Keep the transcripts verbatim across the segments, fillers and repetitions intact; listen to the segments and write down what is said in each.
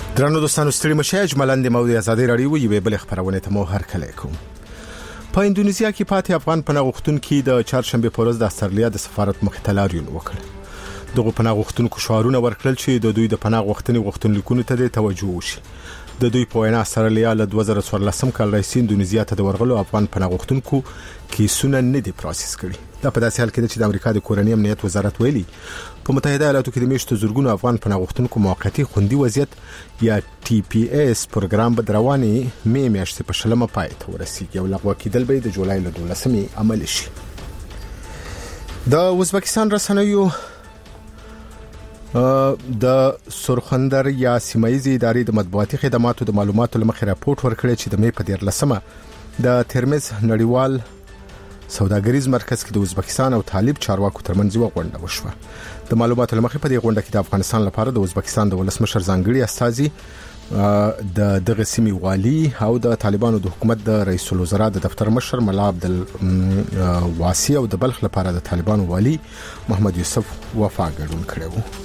درنو دوستانو ستړي مشه اجمالاً د موضوع ازادي رادیو یوې بل خبرونه ته مو هر کله کوم. په انډونیزیا کې پاتې افغان پناهغښتونکو د چهارشنبه په ورځ د استرالیا د سفارت مخې ته لاریون وکړ. دغه پناهغښتونکو شعارونه ورکړل چې د دوی د پناهغښتنې غوښتنلیکونو ته د توجه وشي. د دوی په وینا استرالیا له دوه زره څوارلسم کال راهیسې انډونیزیا ته د ورغلو افغان پناهغښتونکو کیسونه نه دي پروسس کړي. دا په داسې حال کې چې د امریکا د کورنۍ امنیت وزارت ویلي په متحده ایالاتو کې د میشتو زورګونو افغان پناهغښتونکو موقتی خوندي وضعیت یا ټي پی اس پروګرام به رواني مې میاشتې په شلمه پای ته ورسیږي او لغوه کېدل به د جولای له دولسمې عمل شي. د ازبکستان رسنیو د سرخندر یا سیمایي ادارې د مطبوعاتي خدماتو د معلوماتو لمخې راپورټ ورکړی چې د مې په دیارلسمه د ترمز نړیوال سوداګریز مرکز کې د ازبکستان او طالب چارواکو ترمنځ یو غونډه وشوه. د معلوماتو لمخې په دې غونډه کې د افغانستان لپاره د ازبکستان د ولسمشر ځانګړي استازي د دغه سیمې والی او د طالبانو د حکومت د رئیس الوزرا د دفتر مشر ملا عبد الواسی او د بلخ لپاره د طالبانو والی محمد یوسف وفا ګډون کړو.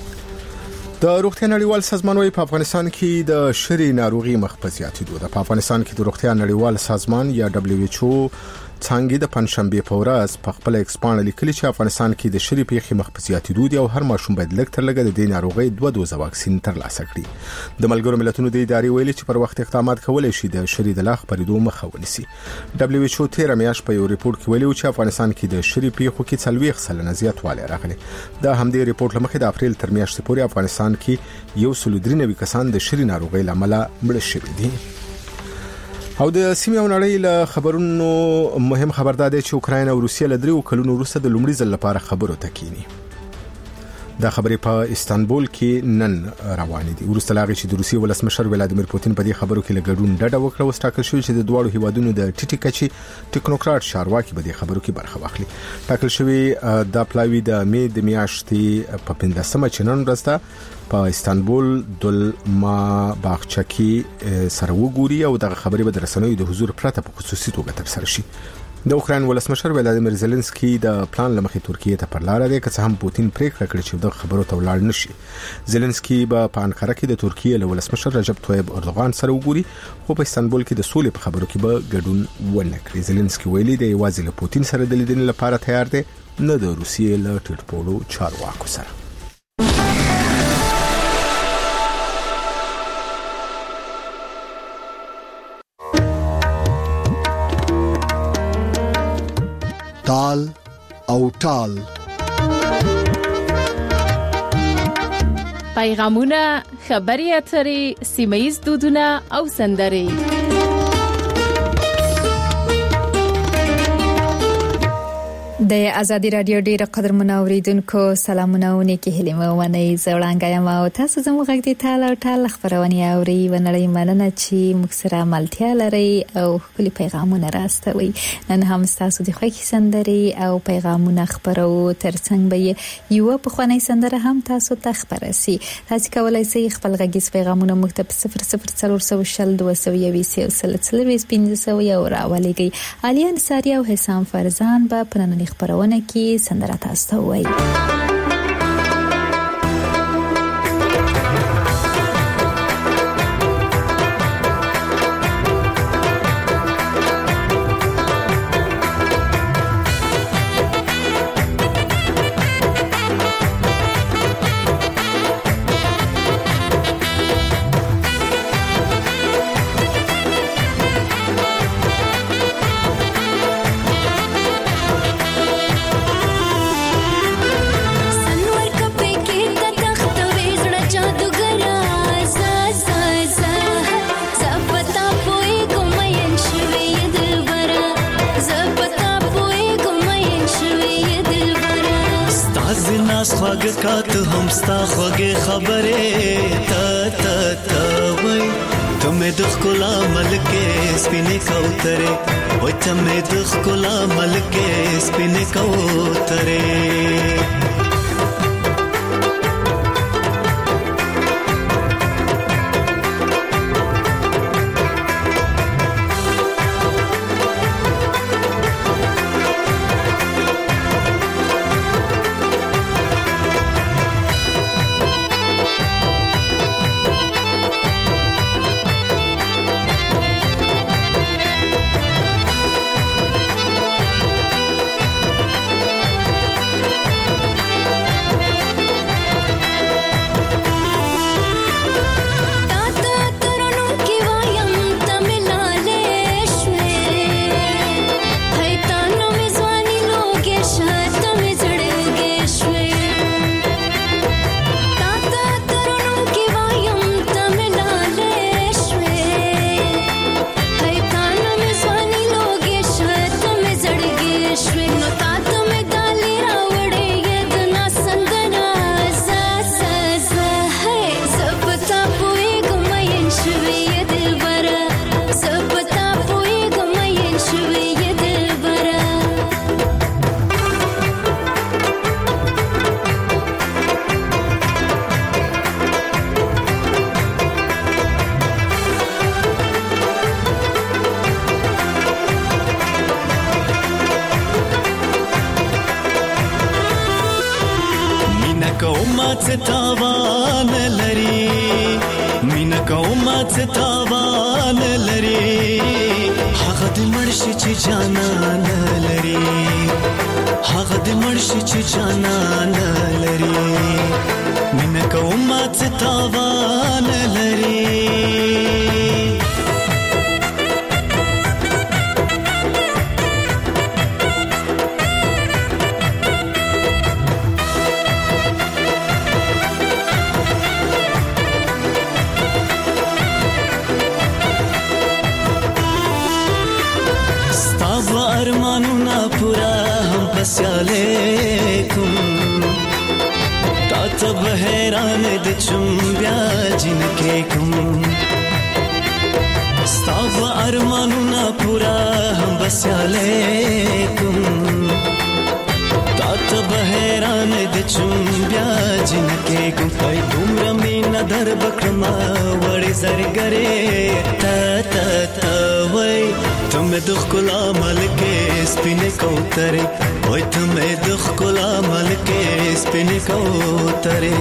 د روغتیا نړیوال سازمان وايي په افغانستان کې د شری ناروغي مخ په زیاتېدو ده. په افغانستان کې د روغتیا نړیوال سازمان یا دبليو ایچ او څنګه د پنځشنبه په ورځ په خپل ایکسپان لیکلي چې افغانستان کې د شری پیخي مخ په زیاتېدو دي او هر ماشوم باید لږ تر لږه د دې ناروغي دوه دوزه واکسین ترلاسه کړي. د ملګرو ملتونو د ادارې ویلي چې پر وخت اقدامات کولای شي د شری د لاخ پریدو مخه ونیسي. دبليو ایچ او تیر میاشت په یو ریپورت کې ویلي چې افغانستان کې د شری پیخو کې څلوېښت سلنه زیاتوالی راغلی. د همدې ریپورت لمخې د اپریل تر میاشتې پورې افغانستان کې یو سل درې نوي کسان د شری ناروغي لامل مړ شوي دي. او د سیمې او نړۍ له خبرونو مهم خبردار دی چې اوکراین او روسیه له دریو کلونو وروسته د لومړي ځل لپاره خبرو ته کینی. دا خبرې په استانبول کې نن روانې دي. وروسته لاغي چې د روسیې ولسمشر ولادیمیر پوتین په دې خبرو کې لګډون ډډه وکړه او ټاکل شوی چې د دوه هیوادونو د ټیټی کچې ټیکنوکرات چارواکي په دې خبرو کې برخه واخلي. ټاکل شوی د پلاوی د مې د میاشتې په پنځمه چې نن ورځ په استانبول دلما باغچه کې سره وګوري او د خبرې به درسنوي د حضور پرته په خصوصي توګه تر سره شي. د اوکراین ولسمشر ولادیمیر زيلنسکي د پلان لمخې ترکیه ته پر لار دی که څه هم پوتین پریکړه کړې چې د خبرو ته ولاړ نشي. زيلنسکي به په انقره کې د ترکیه له ولسمشر رجب طيب اردوغان سره وګوري خو په استانبول کې د سولې په خبرو کې به ګډون ونه کړي. زيلنسکي ویلي دی یوازې له پوتین سره د لیدنې لپاره تیار دی نه د روسیې له ټیټپوړو چارواکو سره. تال او تال پیغامونه خبري اترې سیمایي دودونه او سندري. د ازادي رادیو ډیره قدر منوریدونکو سلامونه ونیکي هلمه ونی زړانګایم او تاسو زموږ غږ دی تال او تال خبرونه اوري ونړۍ مننه چې موږ سره ملتیا لري او خپل پیغامونه راستوي. نن هم تاسو د خوښي سندري او پیغامونه خبرو ترڅنګ به یو په خوانی سندره هم تاسو ته خبرسي. تاسو کولای شئ خپل غږیز پیغامونه موږ ته صفر صفر څلور سوه شل دوه سوه یویس یو سل څلوېښت پنځه سوه یو راولېږئ. الیان ساری او حسام فرزان به پرنني خبرونه کې سندره تاسو ته وایي. خواږه تو هم ستا خوږه خبره تا تا تا وای ته مې د ښکلا ملکه سپینې کوتره وای ته مې د ښکلا ملکه سپینې کوتره. مات تاوان لري مینا کو مات تاوان لري هغه د مرشي چې جانان لري هغه د مرشي چې جانان لري مینا کو مات تاوان لري ارمانونا پورا هم پسیالیکم تا تب حیران د چم بیا جنکې کوم ستاب ارمانونا پورا هم پسیالیکم تا تب حیران د چم بیا جنکې کوم پای دومره مینا در بکرما وړي زرګره تا تا تا وای تمه د خلا ملکه سپینه کوتره وای تمه د خلا ملکه سپینه کوتره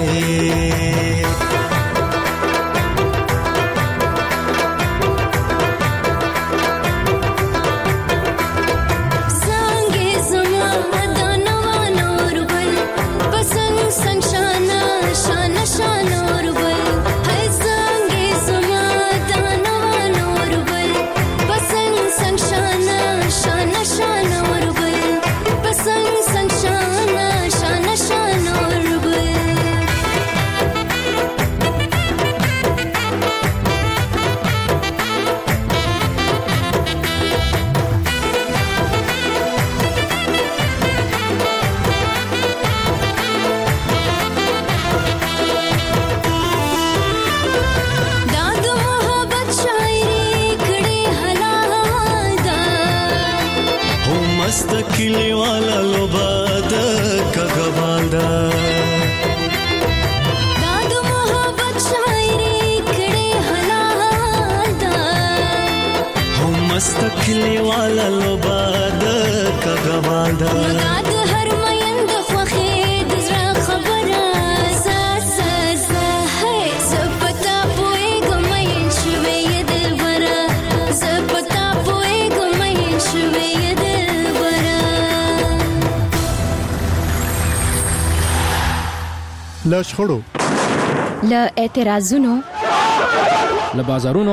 کلی والا لوباد کګوالدا داد محبت شاعری کړي حلادا هم مست کلی والا لوباد کګوالدا داد هر مېند خوخه د زړه خبره زړه زړه هي سپتا پوي ګمین شوي دلبره سپتا پوي ګمین شوي له شخړو له اعتراضونو له بازارونو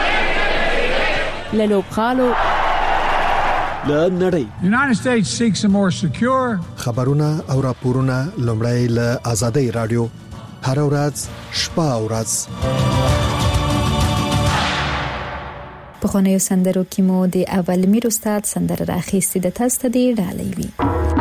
له لوبخالو له نړۍ United States seeks a more secure خبرونه او راپورونه لومړی له آزادۍ رادیو هر ورځ شپه او ورځ په خونې سندرو کې مو د اول میر استاد سندره راخېستې د تاسو ته دی ډالۍ وی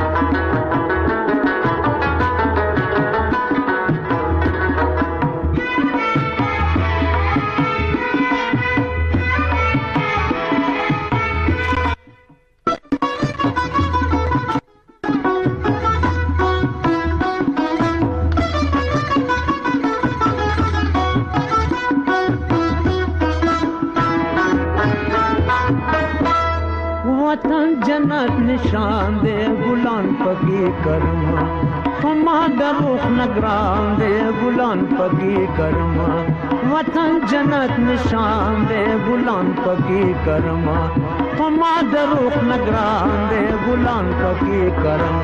वतन जन्नत निशान दे गुलान पगी करमा फमा दरुख नगरान दे गुलान पगी करमा वतन जन्नत निशान दे गुलान पगी करमा फमा दरुख नगरान दे गुलान पगी करमा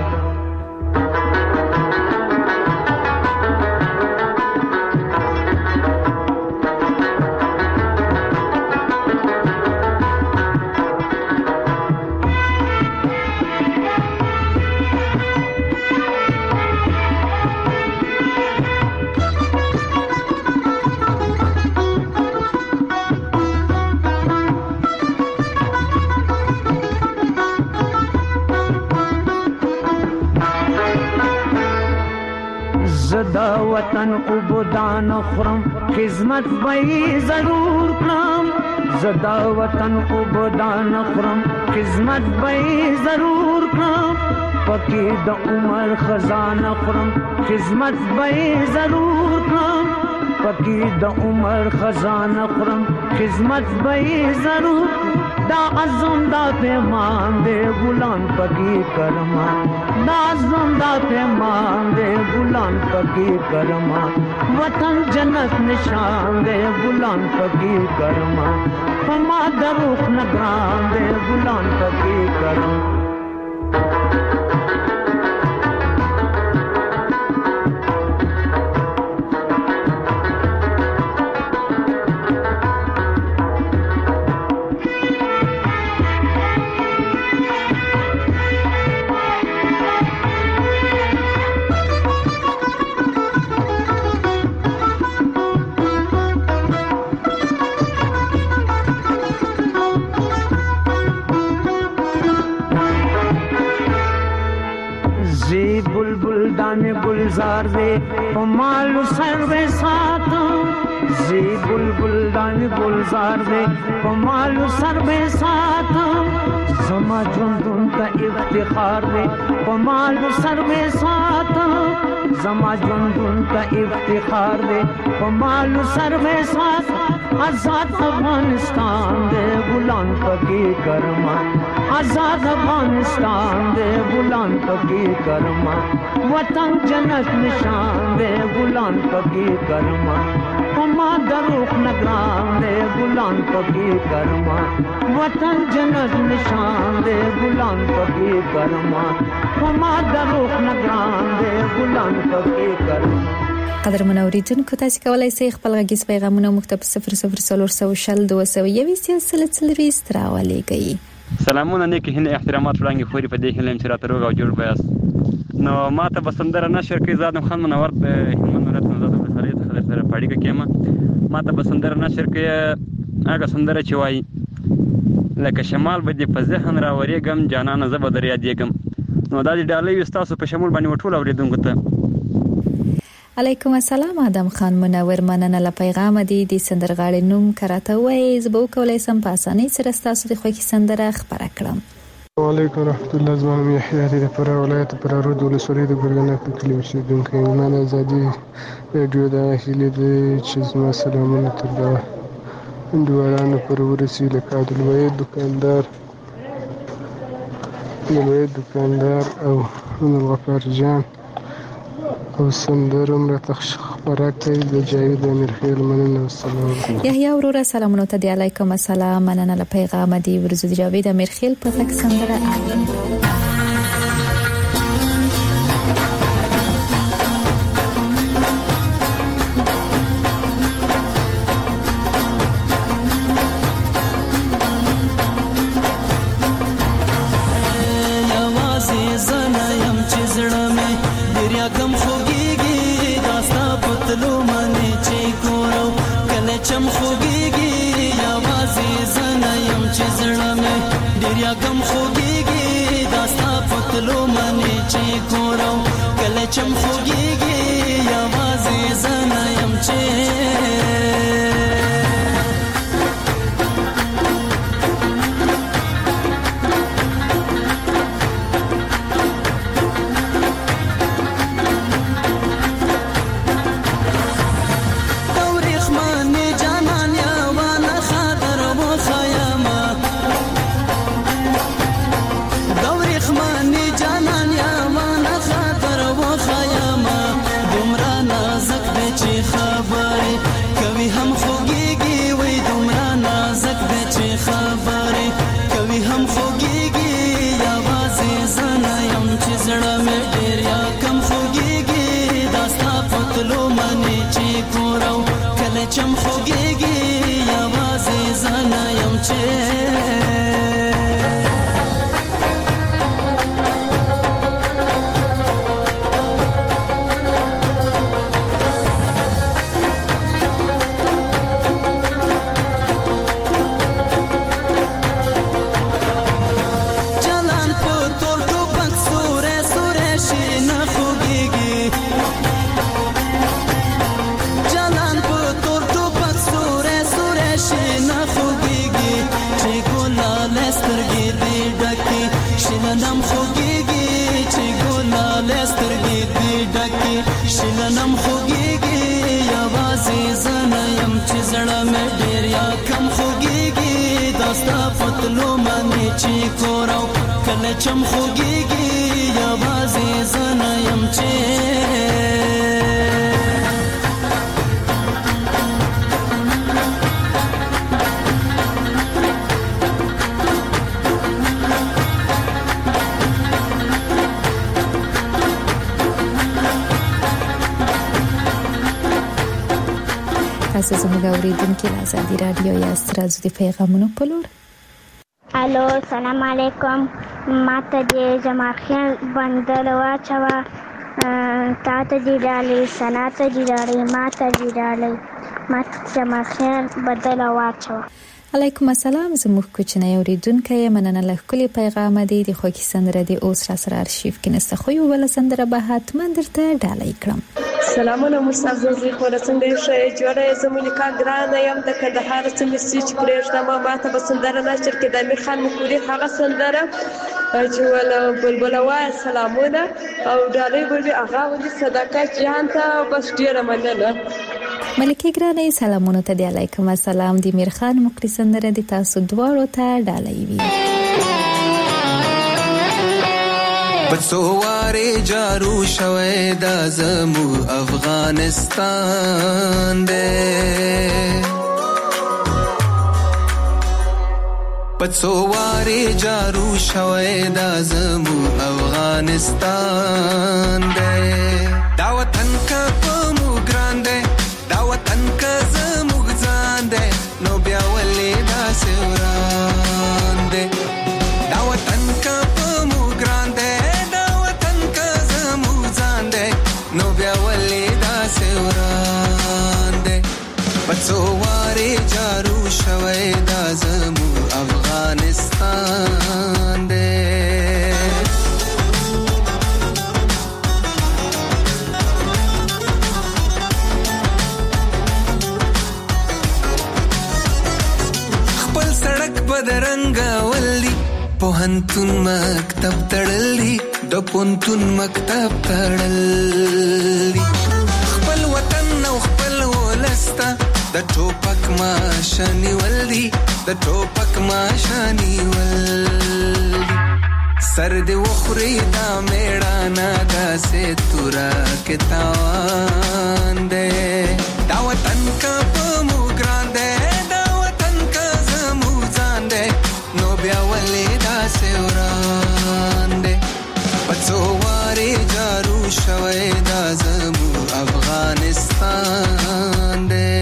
زدا وطن عبودان خرم خدمت بئی ضرور کرم زدا وطن عبودان خرم خدمت بئی ضرور کرم پکی د عمر خزانه خرم خدمت بئی ضرور کرم پکی د عمر خزانه خرم خدمت بئی ضرور دا عزم دا پیمان دے غلام پکی کرم नाज़ुम दाते मांदे गुलान पकी करमा वतन जन्नत निशान दे गुलान पकी करमा फमा दरुख नगरान दे गुलान पकी करमा गुलजार दे मालू सर्वे साथ जी बुलबुल दान गुलजार दे मालू सर्वे साथ जमा जुंदुन का इफ्तिखार दे मालू सर्वे साथ जमा जुंदुन का इफ्तिखार दे मालू सर्वे साथ आजाद अफगानिस्तान दे गुलाम पकी करमा आजाद अफगानिस्तान दे गुलाम पकी करमा वतन जन्नत निशान दे गुलाम पकी करमा फमा दरुख नगरान दे गुलाम पकी करमा वतन जन्नत निशान दे गुलाम पकी करमा फमा दरुख नगरान दे गुलाम पकी करमा قدر منوریدونکو تاسو کولای شئ خپل غږیز پیغامونه مکتب صفر صفر صفر شل دوه سوه یو سلسله سلويست راولېږئ. سلامونه نیک هنه احترامات وړاندې خوري په دې هلم چې راته روغ او جوړ بیاست. نو ماته بسندره نشر کې زادم خان منور په هلمند ولایت نه زاده په خالد خالد سره پاړی کېما ماته بسندره نشر کې هغه سندره چې وای لکه شمال به دې په ذهن راورېږم جانانه زه به در یادېږم. نو دا دې ډالۍ وستاسو په شمول باندې وټول اوریدونکو ته علیکم السلام آدم خان منور مننه له پیغام دی د سندرغاړي نوم کراته وای زبو کولای سم په اسانۍ سره تاسو د خوښي سندره خبره کړم. وعلیکم رحمت الله زما یحیی دی پر ولایت پر رود ولسوالۍ د ګرګنه په کلی اوسیدونکی ایمان ازادي رادیو د هیله د چې زما سلامونه تر دا اندوارانو پر ورسی لکه عبدالوهید دکاندار عبدالوهید دکاندار او عبدالغفار جان او سندرم را تخبره کوي د جاوید امیرخیل مننه والسلام علیکم. یحیی اورورا سلامونه ته دی علیکم السلام مننه له پیغام دی ورزو جاوید امیرخیل په تک سندره چم خوږیږي یوازې زنه یم چې زړه مې ډېر یاګم خوږیږي داستا پتلو منې چې کورو کله چم خوږیږي یوازې زنه یم چې چم خوږیږي یوازې زنه یم چې شلنم خوږیږي چې ګلاله سترګې دې ډکې شلنم خوږیږي یوازې زنه یم چې زړه مې ډېر یا کم خوږیږي داستا پتلو منې چې کورو کله چم خوږیږي یا بازي زنه يم چې تاسو زموږ اوریدونکو له ازادي رادیو یا سترازو د پیغامونو په لور. الو سلام علیکم. ماته د جماخیان بندر واچوه، تا ته دې ډالۍ، سنا ته دې ډالۍ، ما ته دې ډالۍ، ماته جماخیان بدل واچوه. علیکم السلام. زموږ کوچنی اوریدونکو مننه له ښکلي پیغام دی. د خوږی سندره د اوس را سره ارشیف کې نسته، خو یو بل سندره به حتما درته ډالۍ کړم. سلامونه مستعززي خور څنګه شې جوړه زمونږ کا ګرانه يم د کندهار څخه سچ پرېښته ما ماته به سندره نشر کې د امیر خان مکوري هغه سندره چې ول بلبل وای سلامونه او ډالۍ بلبي هغه ودي صدقات جهان ته بس ډیره مننه. ملکه ګرانه سلامونه ته دی. علیکم السلام. د امیر خان مکوري سندره د تاسو دواړو ته ډالۍ وي. بڅواري جارو شوي د زمو افغانستان دې بڅواري جارو شوي د زمو افغانستان دې دا وطن کا مو ګران دې دا وطن کا زمو ځان دې نو بیا ولې دا سوران دې دا وطن کا مو ګران دې نو بیا ولې دا سوران دې بڅواري جارو شوي دا زمو افغانستان دې خپل سړک بدرنګ ولي پوهنتون مکتب تړلي د پونتون مکتب تړلي خپل وطن او خپل ولستا د ټوپک ماشنی ولدي د ټوپک ماشنی ولدي سر دې وخوري دا میړانا داسې تورا کې تاوان دې دا وطن کا مو ګران دې دا وطن کا زمو ځان دې نو بیا ولې دا سوران دې بڅواري جارو شوي دا زمو افغانستان دې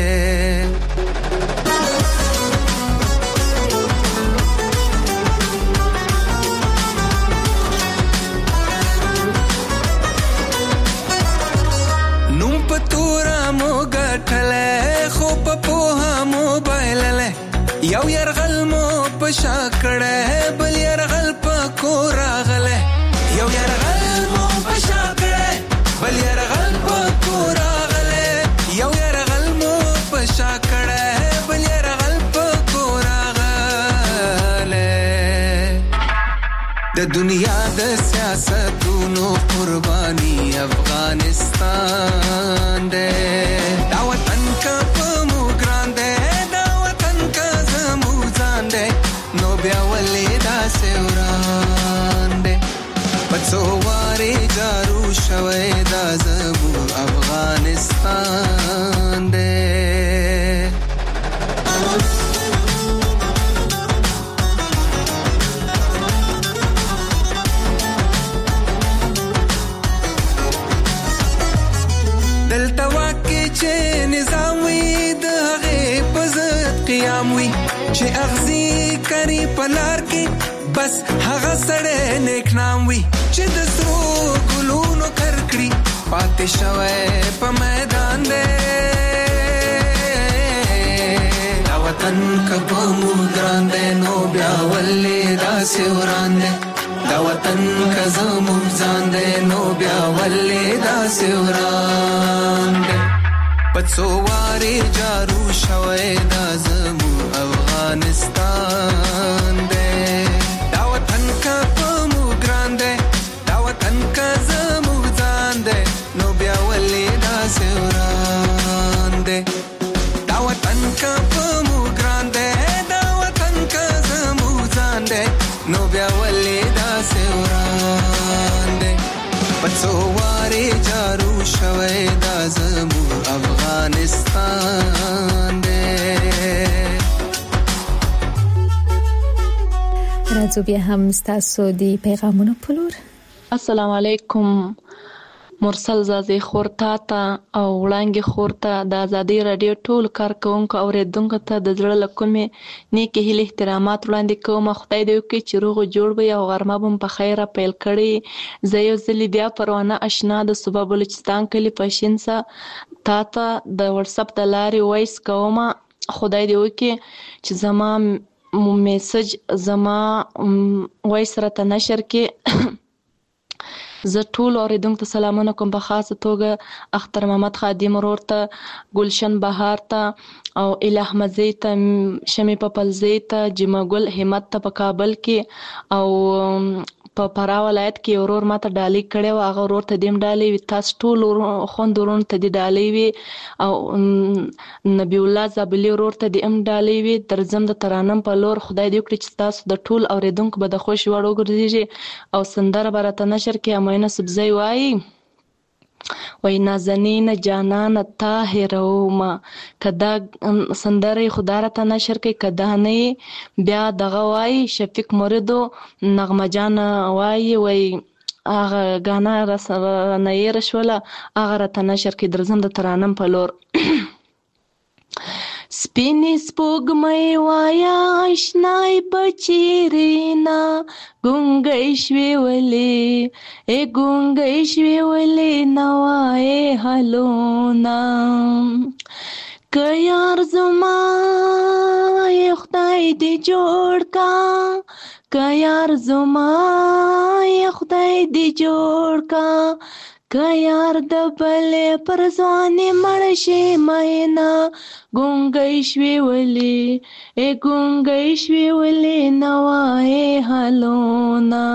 نوم پتورا مو ګټلې خو په پوها موبایل له یو يرغل مو پشا کړه بل يرغل په کور غله یو يرغل مو پشا کړه بل يرغل په کور غله یو يرغل مو پشا کړه بل يرغل په کور غله د دنیا د سیاستونو قرباني افغانستان دې دا وطن کا مو ګران دې دا وطن کا زمو ځان دې نو بیا ولې دا سوران دې بڅواري جارو شوي دا زمو افغانستان دې دلته واکه چې نظام وي د هغه پزت قیام وي چې اغزي کری پلار کې بس هغه سړی نیک نام وي چې د سرو ګلونو کرکړي پاتې شوی په میدان دی دا وطن کبه مو ګران دی نو بیا ولې داسې وران دی دا وطن که زموږ ځان دی نو بیا ولې داسې وران دی په څو وارې جارو شوی دا زموږ افغانستان دی دا وطن که په موږ ګران دی دا وطن که زموږ ځان دی نو بیا ولې داسې وران دی دا وطن که په موږ ګران دی دا وطن که زموږ ځان دی نو بیا ولې سواري جارو شوي دا زمو افغانستان دے. راځو بیا هم ستاسو دی پیغامونو پلور. السلام علیکم مرسل زازی خورتا تا او وړانګي خورتا د ازادي رادیو ټول کارکونکو اوریدونکو ته د زړه له کومې نیکې هیلې احترامات وړاندې کوم. خدای دې وکړي چې روغ جوړ وي او غرمه به په خیره پیل کړي. زه یو ځلې بیا پروانه آشنا د صوبه بلوچستان کلي پښینسا تا ته د واتساپ د لارې وایس کوم. خدای دې وکړي چې زما میسج زما وایس راته نشر کې. زه ټول اوریدونکو ته سلامونه کوم، په خاصه توګه اختر محمد خادم ورور ته، ګلشن بهار ته او الہ مزی ته، شمی پپلزی ته، جمع ګل همت ته په کابل کې او په فرا ولایت کې ورور ماته ډالۍ کړې و. هغه ورور ته دیم ډالۍ وي، تاسو ټول خوند ورونو ته دې ډالۍ وي او نبی الله زابلي ورور ته دې ام ډالۍ وي. درځم د ترانم په لور. خدای دې وکړي چې تاسو د ټول اوریدونکو به د خوش وړ وګرځيږي او سندره به راته نشر کې امینه سبزی وایي وای نازنین جانان طاهروما. کدا سندره خدا را ته نشر کوي، کدا نه بیا دغه وای شفیق موریدو نغمه جان وای وای هغه غانا را سره نه یې رشوله هغه را ته نشر کوي. درځم د ترانم په لور. سپینې سپوږمۍ وایا آشنای بچیرینا ګونګۍ شوې ولې ای ګونګۍ شوې ولې نوای حالونه که یار زما ای خدای دې جوړ کا که یار زما ای خدای دې جوړ کا که یار د بلې پر ځوانې مړ شي مینا ګونګۍ شوې ولې ای ګونګۍ شوې ولې نوای حالونه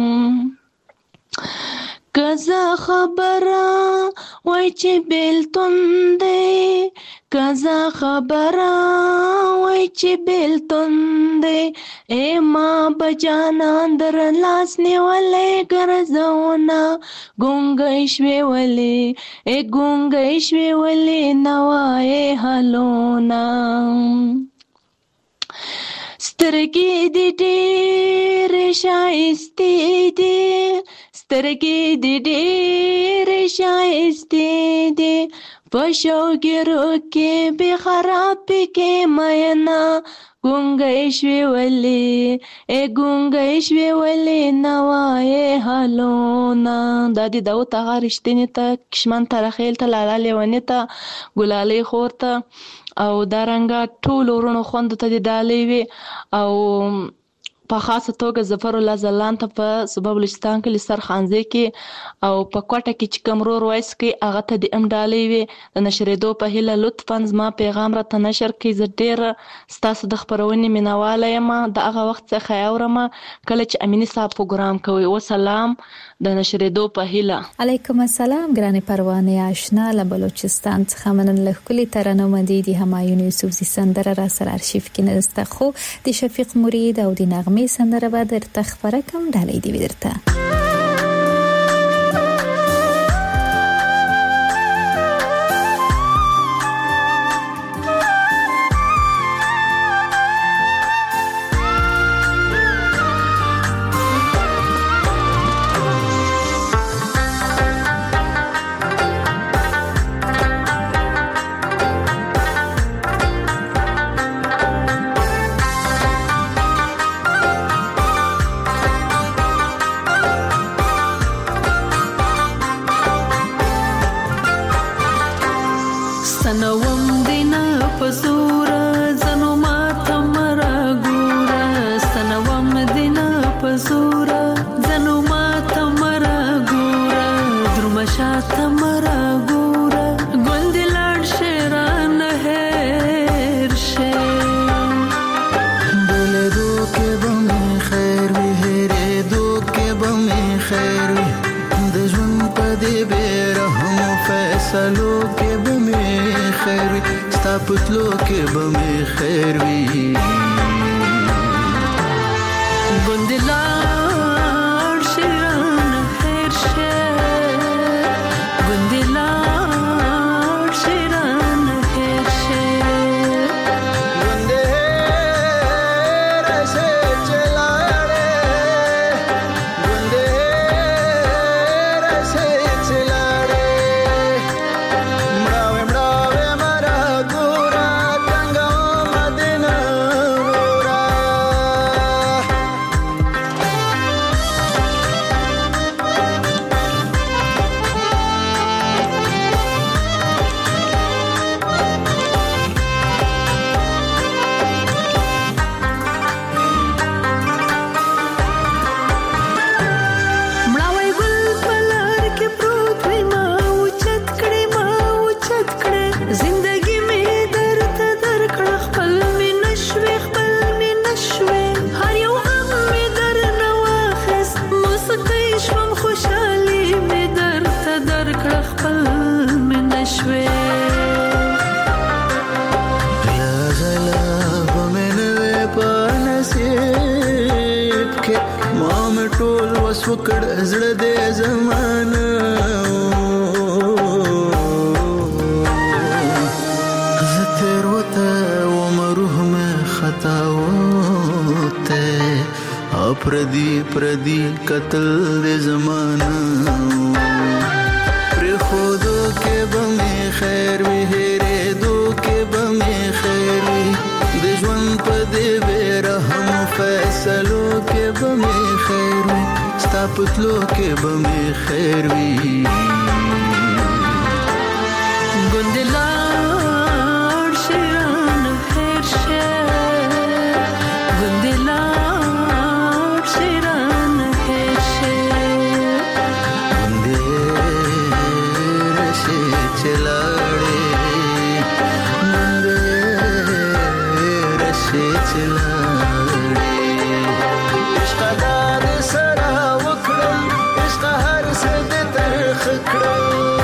که زه خبره وای چې بیلتون دی که زه خبره وای چې بیلتون دی ای ما بجانان در لاس نیولې ګرځونه ګونګۍ شوې ولې ای ګونګۍ شوې ولې نوای حالونه سترګې دې ډېرې ښایستې دي سترګې دې ډېرې ښایستې دي په شوګیرو کې بې خرابې کې مینا ګونګۍ شوې ولې ای ګونګۍ شوې ولې نوای حالونه. دا دې داود هغه رښتینې ته کشمن ترخیل ته لالا لیونې ته ګلالۍ خور ته او دارنګه ټول ورونو خوندو ته دې ډالۍ وي او په خاصه توګه ظفر الله زلان ته په صوبه بلوچستان کې لسر خانزي کې او په کوټه کې چې کوم رور وایس کې هغه ته د ام ډالۍ وي د نشریدو په هیله لطفا زما پیغام را ته نشر کړئ. زه ډېره ستاسو د خپرونې مینواله یم. د هغه وخت څخه اورم کله چې امینی صاحب پروګرام کوي. وسلام د نشریدو په هیله. علیکم السلام ګرانې پروانه آشنا له بلوچستان څخه منن له کلی ترانه مدي د همایون یوسفزي سندره را سره ارشیف کې نسته خو د شفیق مرید او د نغمه سندره به درته خبره کوم ډالۍ دی درته. پتلو کې به مې خیر وي ګوندلار شیران خیر شه وکړ زړه دې زمانه زه تیر وته وم روح مې خطا وته او پردي پردي قتل دې زمانه پر خودو کې به مې خیر وي هېرېدو کې به مې خیر وي د ژوند په دې بې رحم فیصلو کې به مې خیر وي ستا په تلو کې به مې خیر وي ګوندې لاړ شي رانه هېر شه ګوندې لاړ شي رانه هېر شه ګوندې راشي چې لاړې ګوندې راشي چې لاړې عشقه دا دې سره وکړم عشقه هر څه دې ترخه کړم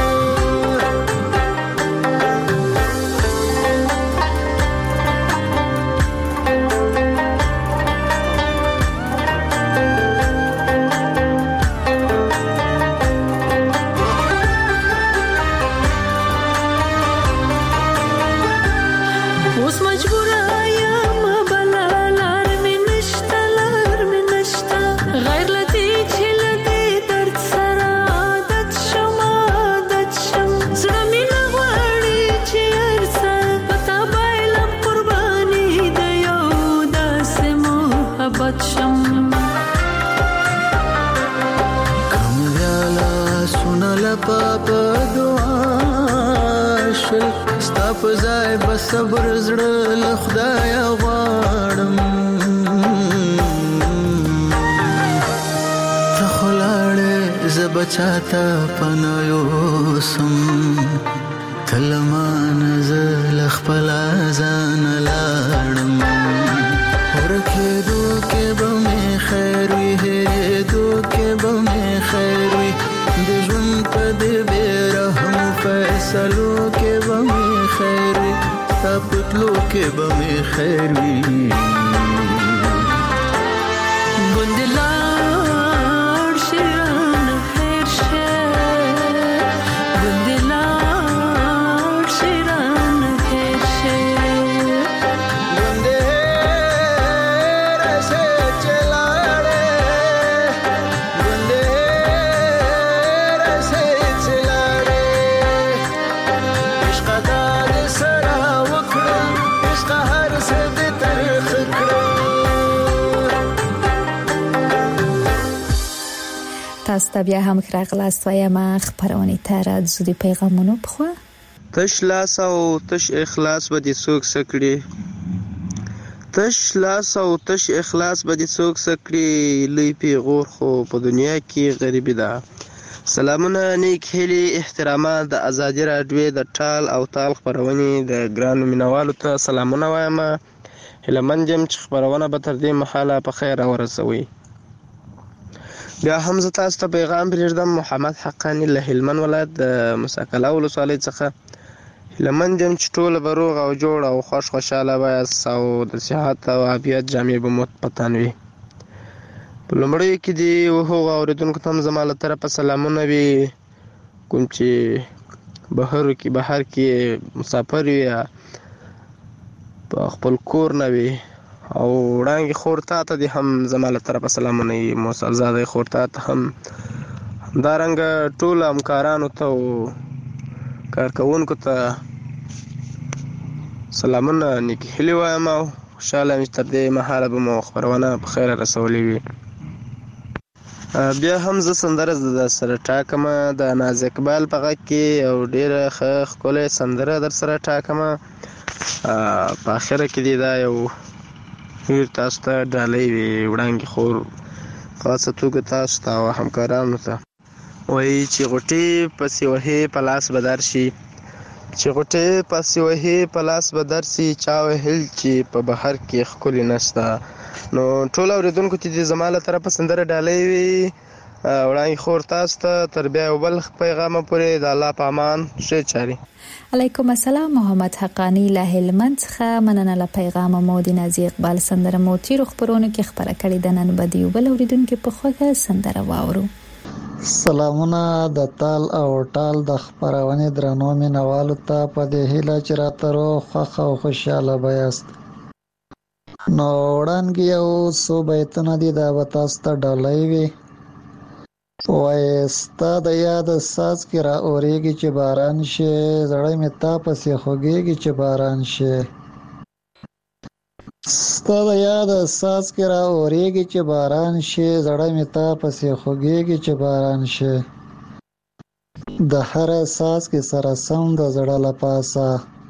اوس مجبوره یم بله لار مې نشته لار مې نشته غیر له دې چې له دې درد سره عادت شم عادت شم زړه مې نه غواړي چې هر څه په تا بایلم قرباني د یو داسې محبت شم کم بیا لاسونه لپه په دعا شل ستا په ځای به صبر زړه له خدایه غواړم ته خو لاړې زه به چاته پناه یوسم ته له مانه زه له خپله ځانه لاړم ورکېدو کې به مې خیر وي هېرېدو کې به مې خیر وي د ژوند په دې بې رحم فیصلو کې به مې خیر وي ستا په تلو کې به مې خیر وي ګوندې لاړ شي رانه هېر شه ګوندې لاړ شي رانه هېر شه ګوندې راشي چې لاړې ګوندې راشي چې لاړې عشقه دا دې سره وکړم عشقه هر څه دې ترخه کړم تاسو ته بیا هم ښه راغلاست وایم خپرونې ته راځو د پیغامونو په خوا تش لاس او تش اخلاص به دې څوک څه کړي تش لاس او تش اخلاص به دې څوک څه کړي لوی پیغور خو په دنیا کې غریبي ده سلامونه نیک هیلې احترامات د ازادي راډیو د ټال او تال خپرونې د ګرانو مینوالو ته سلامونه وایم هیلهمند یم چې خپرونه به تر دې مهاله په خیر ورسوي بیا هم زه تاسو ته پیغام پرېږدم محمد حقانی له هلمند ولایت د مساکله ولسوالۍ څخه هیلهمند یم چې ټوله به روغ او جوړ او خوش خوشحاله به یاست او د صحت او عافیت جامې به مو په تن وي په لومړیو کې دې هغو اورېدونکو ته هم زما له طرفه سلامونه وي کوم چې بهر کې بهر کې مسافر وي یا په خپل کور نه وي او وړانګې خور تا ته دې هم زما له طرفه سلامونه وي موسل زاده خور تا ته هم همدارنګه ټولو همکارانو ته او کارکوونکو ته سلامونه نیکې هیلې وایم او خوشحاله یم چې تر دې مهاله به مو خپرونه په خیره رسولې وي بیا هم زه سندره د سره ټاکمه د ناز اقبال په غږ کې او ډېره ښه ښکلې سندره در سره ټاکمه په اخره کې دې دا یو ډېر تاسو ته ډالۍ وي وړانګې خور خاصه توګه تاسو ته او همکارانو ته وایي چې غوټې پسې وهې په لاس به درشي چې غوټې پسې وهې په لاس به درسي چا وهل چې په بهر کې ښکلې نشته نو ټول اورېدونکو ته دې زما له طرفه سندره ډالۍ وي وړاندې خور تاسو ته تر بیا یو بل پیغام پورې د الله په امان ښه چاري. علیکم السلام. محمد حقانی له هلمند څخه مننه له پیغام مو د نازي اقبال سندره مو تیر خبرونه کې خبره کړې د نن بدیو بل اوریدونکو په خوګه سندره واورو. سلامونه د تال او ټال د خبرونه درنو مینوالو ته په دې هیله چې راترو خوخه او خوشاله بیاست. نو وړاندې یو څو بیتونه دي دا به تاسو ته ډالۍ وي. وای ستا د یاد ساز کې را اورېږي چې باران شي، زړه مې تا پسې خوږېږي چې باران شي. ستا د یاد ساز کې را اورېږي چې باران شي، زړه مې تا پسې خوږېږي چې باران شي. د هر ساز کې سره سم د زړه له پاسه،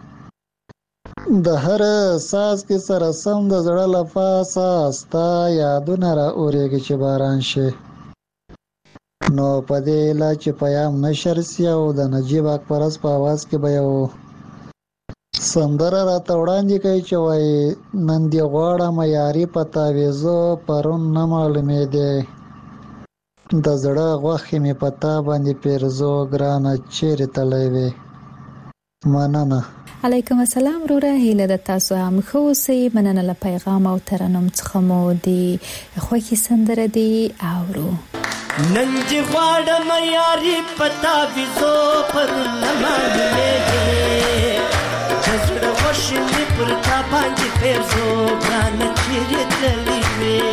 د هر ساز کې سره سم د زړه له پاسه ستا یادونه را اورېږي چې باران شي. نو په دې لا چې پیام نشر سی او د نجیب اکبرس په आवाज کې به یو سندره راته وړاندې کوي چې وایي نن دی غواړم یاري په تاویزو پرون نه معلومېدې، د زړه غوښې مې په تا باندې پیرزو ګرانه چیرې تللی وې. مننه. علیکم السلام وروره، هیله د تاسو هم ښه اوسئ. مننه له پیغام او ترنم څخه مو د خوښې سندره دی اورو. نن دی غواړم یاري په تاویزو پرون نه معلومېدې، زړه غوښې مې پر تا باندې پیرزو ګرانه چیرې تللی وې.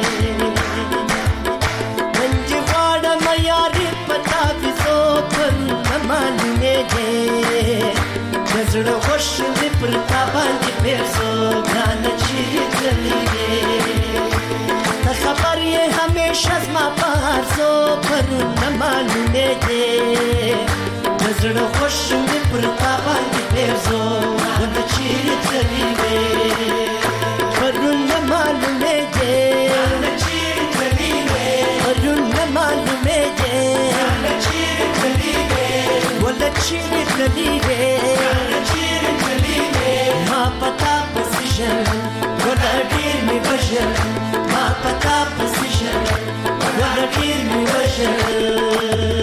نن دی غواړم یاري په تاویزو پرون نه معلومېدې، زړه غوښې مې پر تا باندې پیرزو ګرانه چیرې تللی وې. ته خبر یې همیشه زما په هرزو پرون نه معلومېدې، زړه غوښې مې پر تا باندې پیرزو ګرانه چیرې تللی وې. پرون نه معلومېدې، ګرانه چیرې تللی وې. پرون نه معلومېدې، ګرانه چیرې تللی وې. وله چیرې تللی وې، ګرانه چیرې تللی وې. ما پتا پسې ژړل وله ډېر مې وژړل، ما پتا پسې ژړل وله ډېر مې وژړل.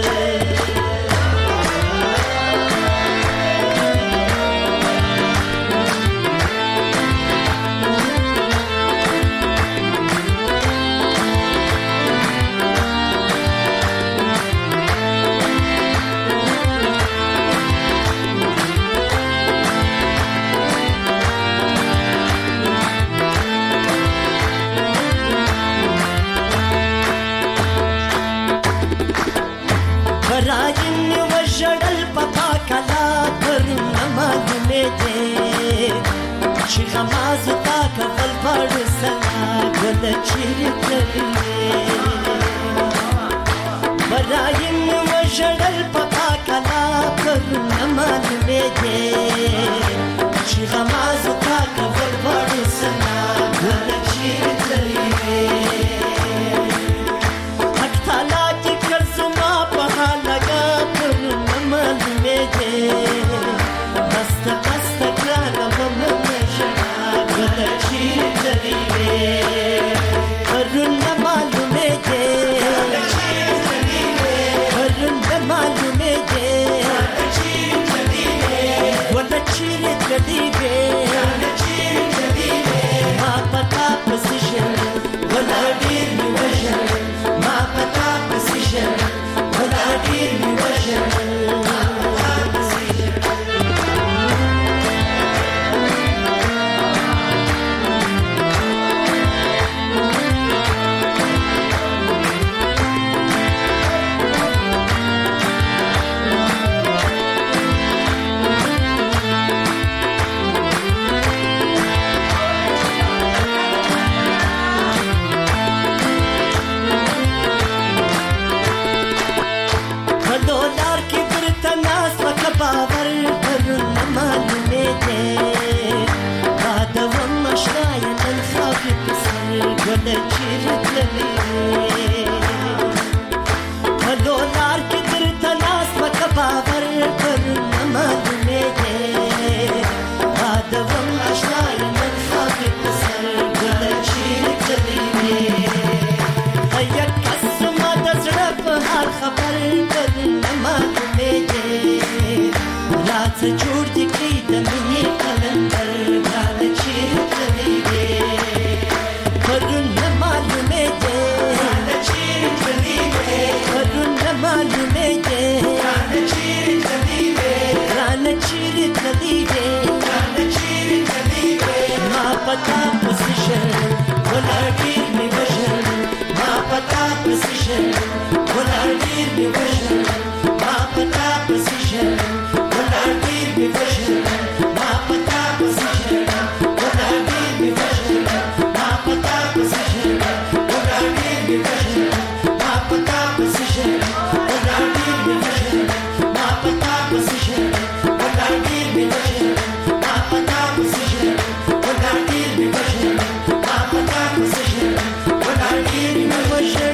راجن وژړل په پاکلا پرون نه معلومېدې، چې غمازو تا کول پاړو سلا ګله چیرې تللی وې. راجن وژړل په پاکلا پرون نه معلومېدې، چې غمازو تا کول پاړو سلا ګله چیرې تللی وې. بسته بسته ګرانه ممه ژړا ګله چیرې تللی وې. پرون نه معلومېدې، ګله چیرې تللی وې. پرون نه معلومېدې، ګله چیرې تللی وې. وله چیرې تللی وې، ګله چیرې تللی وې. ما په تا پسې ژړل وله ډېر مې وژړل، ما په تا پسې ژړل وله ډېر مې وژړل. تلیږي جانه چیرې تلیږي ما پتا پسې شل ولاړ ډېر مې وژل ما پتا پسې شل ولاړ ډېر مې وژل ما پتا پسې شل ولاړ ډېر مې وژل ما پتا پسې شل ولاړ ډېر مې وژل ما پتا پسې شل ولاړ ډېر مې وژل ما پتا پسې شل ولاړ ډېر مې وژل ما پتا پسې شل ولاړ ډېر مې وژل ما پتا پسې شل ولاړ ډېر مې وژل ما پتا پسې شل ولاړ ډېر مې وژل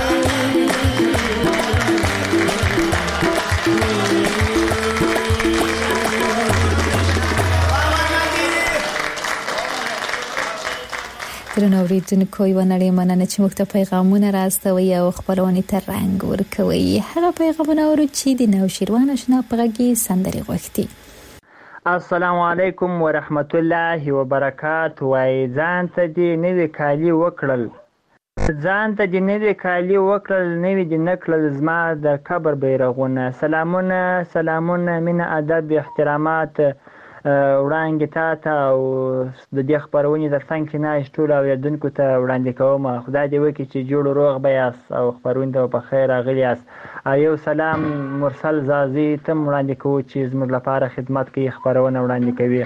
درنو اوریدونکو یوه نړۍ مننه چې موږ ته پیغامونه راستوي او خپرونې ته رنګ ورکوي. هغه پیغامونه اورو چې د نوشیروان اشنا په غږ کې سندرې غوښتي. السلام علیکم ورحمت الله وبرکاته. وای ځان ته دې نوې کالي وکړل ځان ته دې نوې کالي وکړل نوې دې نه کړل زما د قبر بیرغونه. سلامونه سلامونه مینه ادب احترامات وړاندې تا ته او د دې خپرونې تر څنګ چې ناست ټولو اورېدونکو ته وړاندې کوم. خدای دې وکړي چې جوړ روغ به یاست او خپرونې ته په خیر راغلي یاست. یو سلام مرسل زازي ته هم وړاندې کوو چې زموږ لپاره خدمت کوي خپرونه وړاندې کوي.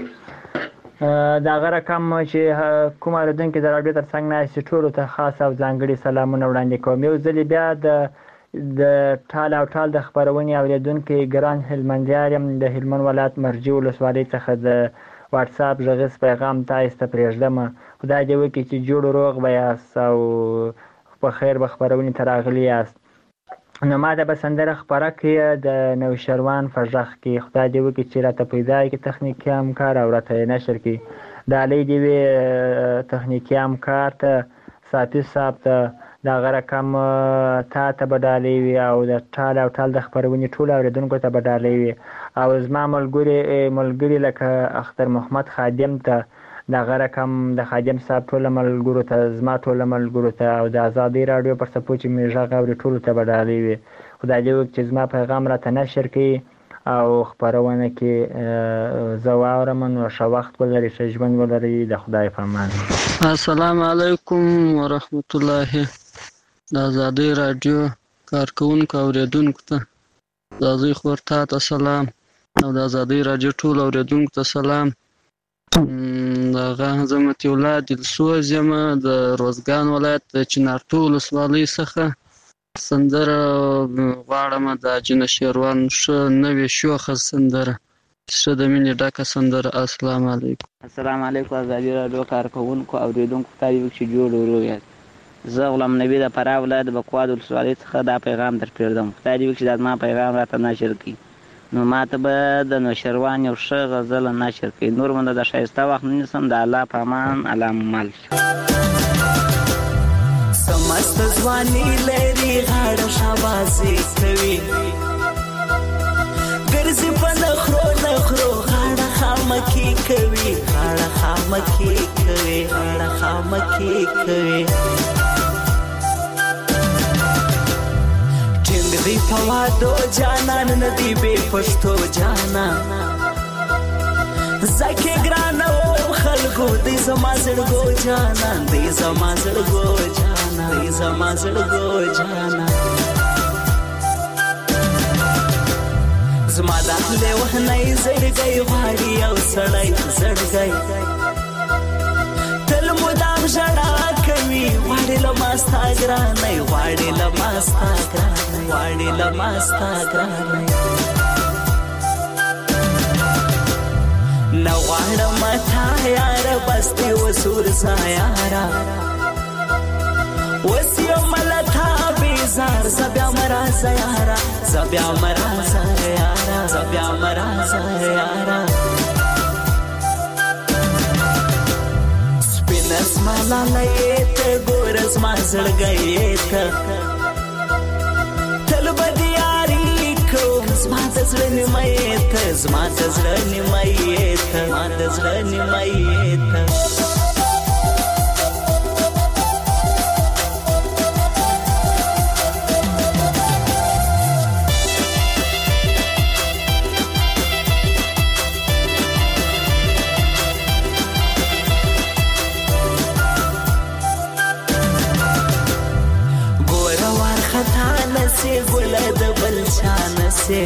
د هغه رقم چې کوم اورېدونکي د راډیو تر څنګ ناست ټولو ته خاص او ځانګړي سلامونه وړاندې کوم. یو ځلې بیا د د ټال او ټال د خپرونې اورېدونکي ګران هلمندیار یم د هلمند ولایت مرجې ولسوالۍ څخه د واټساپ غږیز پیغام تاسو ته پرېږدم. خدای دې وکړي چې جوړ روغ به یاست او په خیر به خپرونې ته راغلي یاست. نو ما ته به سندره خپره کړي د نوشیروان په غږ کې. خدای دې وکړي چې راته پیدا کړي تخنیکي همکار او راته یې نشر کړي. ډالۍ دې وي تخنیکي همکار ته صافي صاحب ته د هغه رقم تا ته به ډالۍ وي او د ټال او ټال د خپرونې ټولو اورېدونکو ته به ډالۍ وي او زما ملګري ملګري لکه اختر محمد خادم ته د هغه رقم د خادم صاحب ټولو ملګرو ته زما ټولو ملګرو ته او د ازادۍ راډیو پر څپو چې مې غږ اوري ټولو ته به ډالۍ وي. خدای دې وکړي چې زما پیغام راته نشر کړي او خپرونه کې زه واورم. نو ښه وخت ولرئ ښه ژوند ولرئ د خدای په امان. السلام علیکم ورحمت الله. د ازادۍ راډیو کارکوونکو اورېدونکو ته د ازادۍ خور تا ته سلام او د ازادۍ راډیو ټولو اورېدونکو ته سلام. دغه زه متي الله دلسوز یم د روزګان ولایت د چنارتو ولسوالۍ څخه. سندره غواړم د حاجي نوشیروان ښه نوې شوخه سندره ښه د مینې ډکه سندره. السلام علیکم. السلام علیکم ازادۍ راډیو کارکوونکو اورېدونکو ته دې وکړي چې جوړ ورو یاست. زه غلام نبی د فراه ولایت د بکواد ولسوالۍ څخه دا پیغام در پرېږدم. خدای دې وکړي چې دا زما پیغام راته نشر کړي. نو ما ته به د نوشیروان یو ښه غزل نشر کړي. نور مونږ د ښایسته وخت نه نیسم. د الله په امان الله مل سمست ځواني لري غاړه شاباسي کوي ګرځي په نخرو نخرو غاړه خامکي کوي غاړه خامکي کوي غاړه خامکي کوي دی پوادو جانان ندی بے پشتو جانا زکی گرانا و خلقو دی زما زړګو جانا دی زما زړګو جانا دی زما زړګو جانا زما داخله وهنای زړګي غاړي او سړی زړګي تل مدام ژړا کوي واړې لماستا ګرانای واړې لماستا ګرانای واړې لماستا ګرانای نو غواړم تا یار بستي وسور سایارا وسیو ملتا بیزار زبیا مرا زیارا زبیا مرا زیارا زبیا مرا زیارا نسما لایت ګورز ما زړګیت تل بدیاری کو زما زړه نیمایت زما زړه نیمایت زما زړه نیمایت سي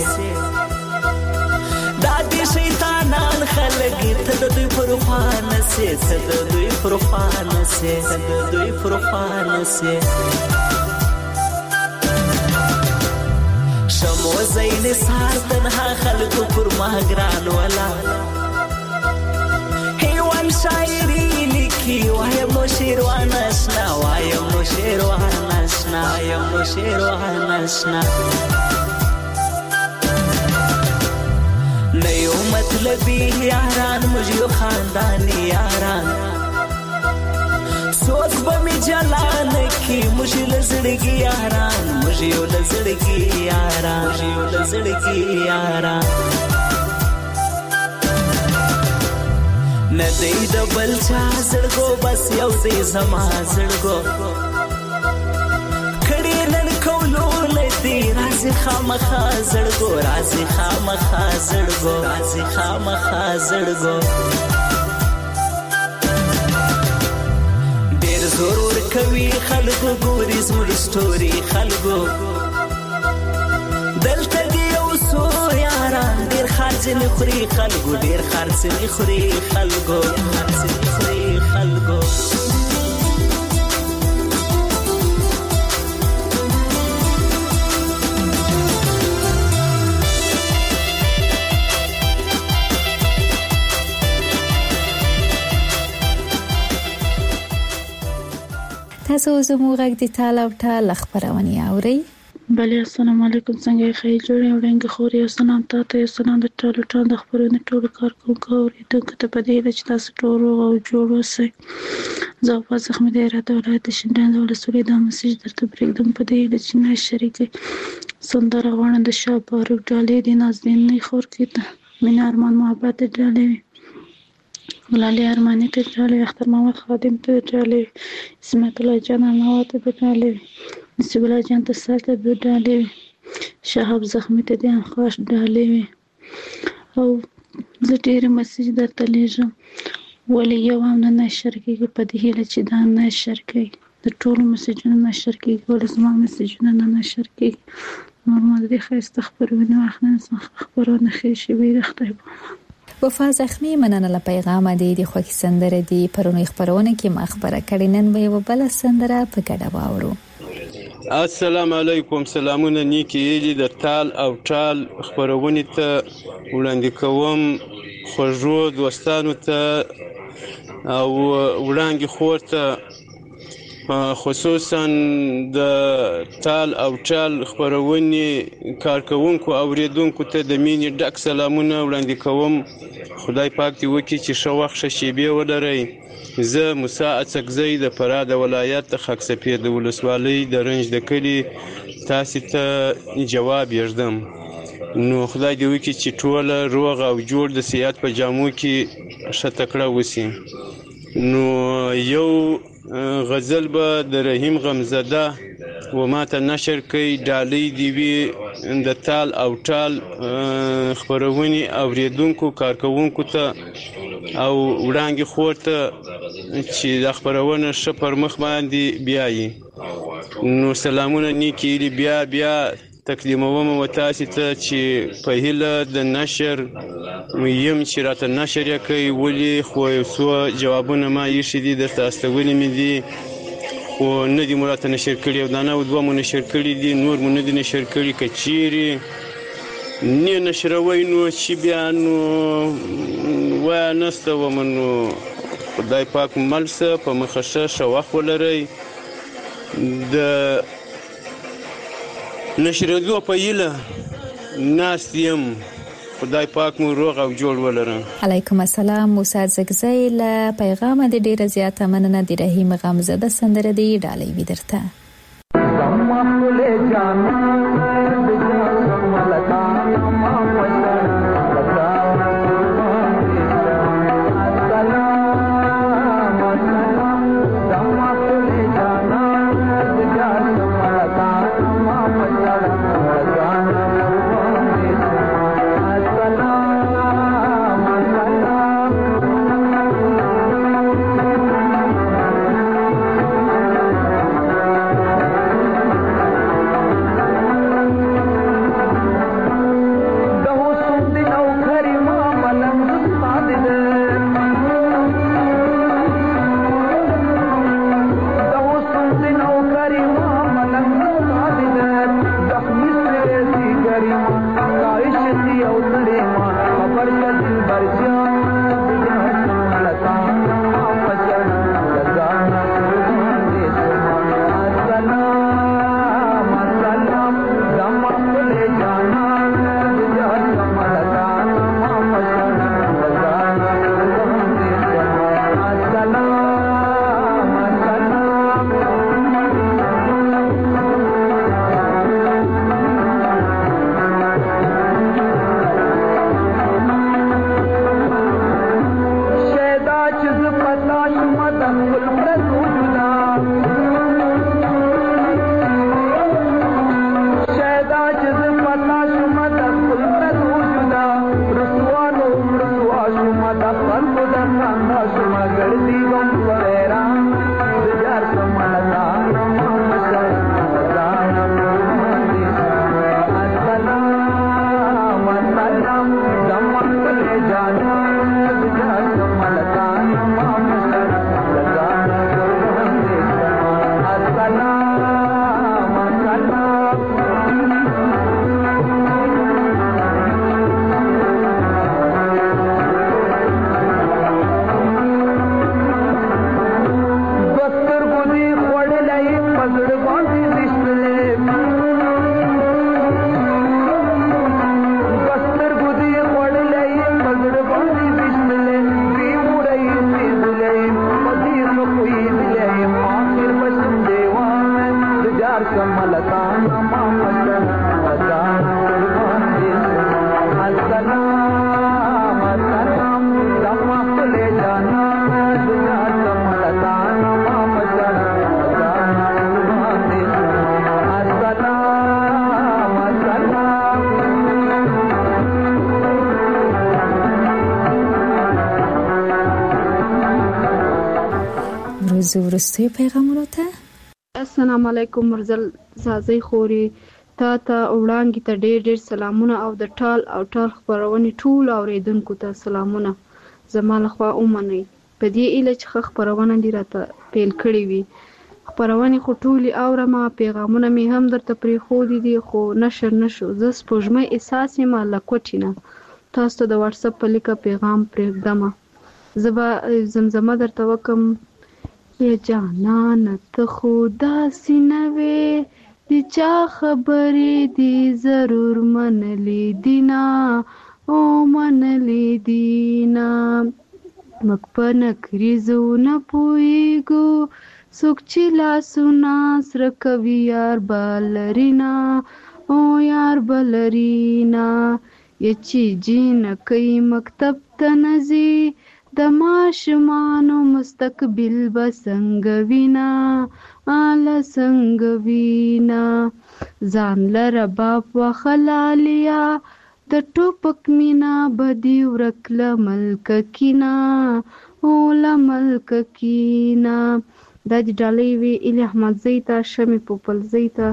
دا دي شیطانان خلق ته د دوی پر خوانه سي ته د دوی پر خوانه سي ته د دوی پر خوانه سي شمو زین سار تنها خلق پر ما ګران ولا هیوان شاعری لیکي وایم نو شیروان آشنا وایم نو شیروان آشنا وایم نو شیروان آشنا نیو مطلبی یاران مجھو خاندانی یاران سوز بمی جلان کی مجھو لزڑگی یاران مجھو لزڑگی یاران مجھو لزڑگی یاران ندی دبل چا زڑگو بس یو دی زما زڑگو کڑی نن کولو لدی رازی خامخا زڑگو رازی خامخا زڑگو رازی خامخا زڑگو دیر ضرور کوي خلگو گوری زمر سٹوری خلگو دلتا دی یو سو یاران دیر خارج نخوری خلگو دیر خارج نخوری خلگو خارج نخوری خلگو تاسو زموږ غږ د ټال او ټال خبرونه اورئ. بله السلام علیکم، څنګه یې خیر جوړ یو ډنګ خور یو سلام تاسو یو سلام د ټالو ټال د خبرونه ټول کارکونکو اوریدونکو ته په دې چې تاسو ټول او جوړ اوسئ. زه په زخم د اراده ولایت شینډان د ولسوالۍ د مسیج درته پرېږدم په دې چې نه شریکي سندره غواړم د شاه باروک ډالۍ د نازنین نه خور کې مینا ارمان محبت ډالۍ ولالي ارماني ته ډالۍ اختر محمد خادم ته ډالۍ اسمت الله جان نوات ته ډالۍ نصیب الله جان ته ساته به ډالۍ شهاب زخمی ته د خاص ډالۍ او زه ډېر مسیج درته لیږم ولې یو هم نه نشر کېږي په دې هیله چې دا نشر کوي د ټولو مسیجونو نشر کېږي ولې زما مسیجونه نه نشر کېږي نور ما د دې ښایسته خپرونې وخت نه خپرونه ښې شوې د خدای په وفا زخمی مننه له پیغام دی د خوښ سندره دی پرونی خبرونه کې ما خبره کړې نن به یو بل سندره په ګډه واورو. السلام علیکم، سلامونه نیکی ایلی د ټال او ټال خبرونه ته وړاندې کوم خوږو دوستانو ته او وړاندې خور ته خصوصا د ټال او ټال خبرونه کارکونکو اوریدونکو ته د مینې ډک سلامونه وړاندې کوم. خدای پاک دې وکړي چې ښه وخت ښه شیبې ولرئ. زه موسی اڅکزی د فراه د ولایت د خاک سفید د ولسوالۍ د رنج د کلي تاسو ته جواب یږدم. نو خدای دې وکړي چې ټوله روغ او جوړ د سیاحت په جامو کې ښه تکړه وسی. نو یو غزل به د رحیم غمزده و ما ته نشر کوي ډالۍ دی وی د ټال او ټال خبرونې اوریدونکو کارکونکو ته او وړاندې خور ته چې د خبرونه ښه پر مخ باندې بیایي. نو سلامونه نیکی ایلی بیا بیا تقدیموم و تاسو ته چې په هیله د نشر یم چې راته نشر یې کوي ولې خو یو څو جوابونه ما ایښي دي درته استولي مې دي خو نه دي مو راته نشر کړي او دا نه دوه مو نشر کړي دي نور مو نه دي نشر کړي که چیرې نه نشروئ نو چې بیا نو وایه نسته ومه نو خدای پاک مل شه په مخه ښه ښه وخت ولرئ. د نشریدو په هیله ناست یم. خدای پاک مو روغ او جوړ ولرم. علیکم السلام. موسی زګزی له پیغام د ډیره زیاته مننه د رحیم غمزده سندره دی ډالۍ وی درته. Thank you. ورځو وروستیو پیغامونو ته. السلام علیکم مرزل زازی خوري تا ته وړاندې ته ډېر ډېر سلامونه او د ټال او ټال خپرونې ټول اوریدونکو ته سلامونه زما لخوا ومنئ. په دې ایله چې ښه خپرونه دې راته پیل کړې وي. خپرونې خو ټولې اورم، پیغامونه مې هم درته پرېښودي دي خو نشر نه شو. زه سپوږمۍ احساس یم له کوټې نه تاسو ته د واتساپ په لیکه پیغام پرېږدم. زه به زمزمه درته وکم یا جانانه ته خو داسې نه وې د چا خبرې دې ضرور منلې دي نه او منلې دي نه. موږ په نکریزو نه پوهېږو څوک چې لاسونه سره کوي یار به لري نه او یار به لري نه. یا چې جینکۍ مکتب ته نه ځي د ماشومانو مستقبل به څنګه وي نه اله څنګه وي نه. ځان لره باپ وخلالیا د ټوپک مینا به دې ورک له ملکه کینا او له ملکه کینا. دا د ډالۍ وي ایلي احمدزۍ ته، شمې پوپلزۍ ته،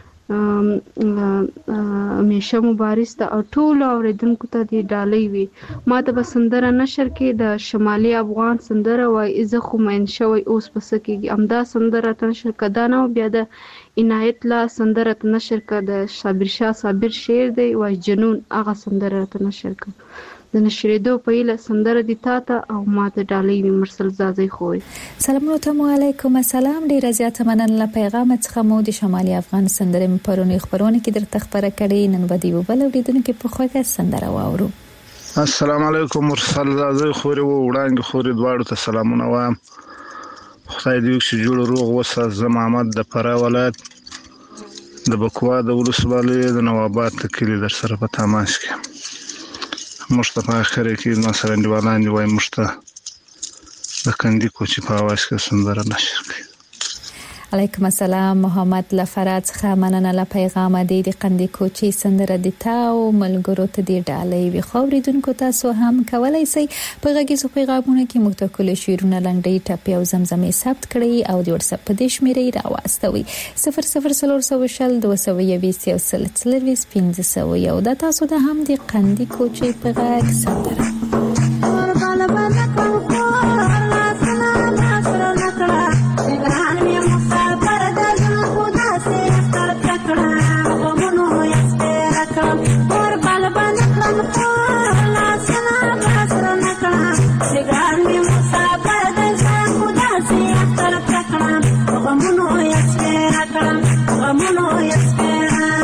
میشه مبارز ته او ټولو اوریدونکو ته د ډالۍ وي. ما ته به سندره نشر کې د شمالي افغان سندره وایي زه خو مین شوی اوس په څه کېږي. همدا سندره ته نشر که دا نه و بیا د عنایت الله سندره ته نشر که د صابر شاه صابر شعر دی وایي جنون هغه سندره ته نشر که. د نشریدو په ایله سندره دي تا ته او ما ته ډالۍ وي. مرسل زازی خوی سلامونه ته مو علیکم السلام. ډیره زیاته مننه له پیغام څخه مو د شمالي افغان سندره مې پرونی خبرونه کې درته خبره کړې. نن به دی وبل اوریدونکو په خوږه سندره واورو. السلام علیکم مرسل زازی خوري و وړاندې خوري دواړو ته سلامونه وایم. خدای دې وکړي جوړ روغ وسه. زه محمد د فراه ولایت د بکوا د ولسوالۍ د نواباد د کلي در سره په تماس کې. موږ ته په اخر کې ما سره انډیوالان دي وایي موږ ته د کندي کوچي په اواز کې سندره نشر کوي. علیکم السلام محمد لفرات څخه مننه له پیغام دی د قندي کوچي سندره د تا او ملګرو ته دی ډالۍ وي. خو ریدونکو تاسو هم کولای شئ په غږیزو پیغامونو کې متکل شیرونه لنډي ټاپي او زمزمې ثبت کړئ او د واتساپ په دې شمیرې راوستوي صفر صفر صفر صفر شل دوه سوه یویشت یو سل څلوېښت پنځه سوه یو. دا تاسو ته هم د قندي کوچي په غږ سندره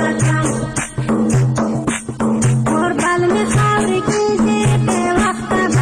Por balme fabrique se pe waqta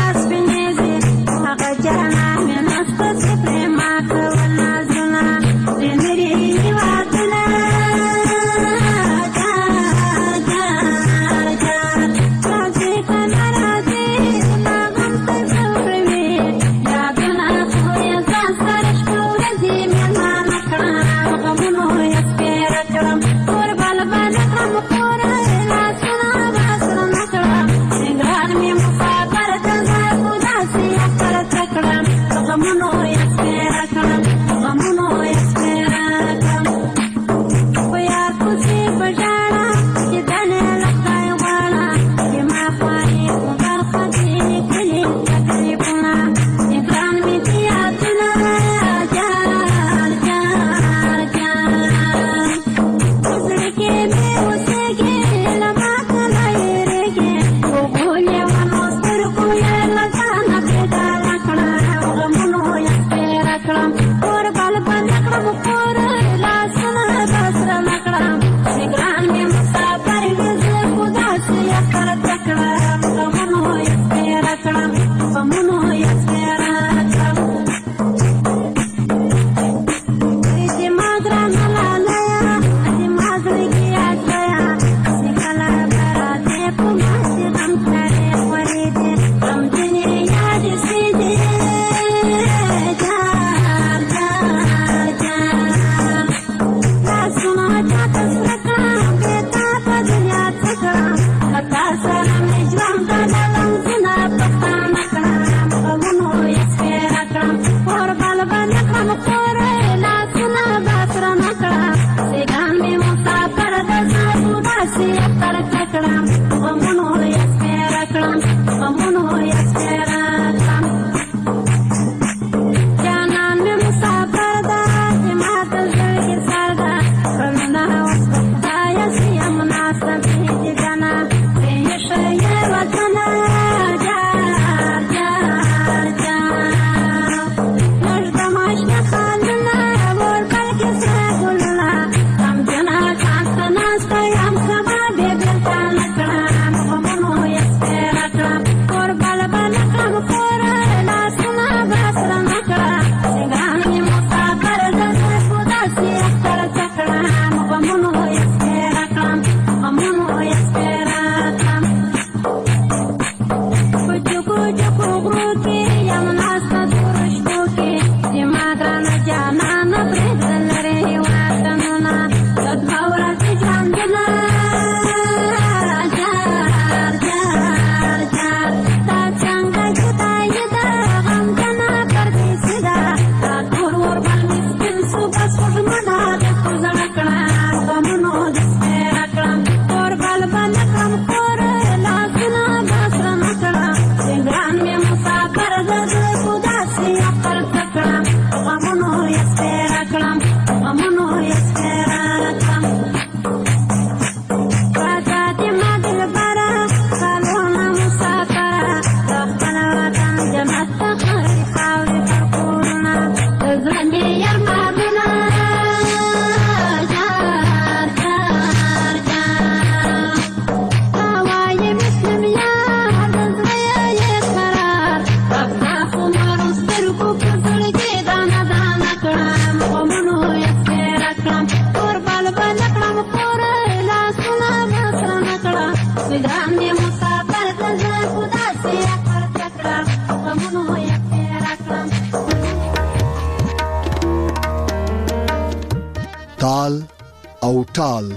ټال او ټال.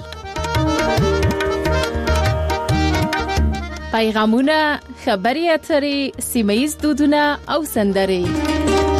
پیغامونه، خبري اترې، سیمه ییز دودونه او سندرې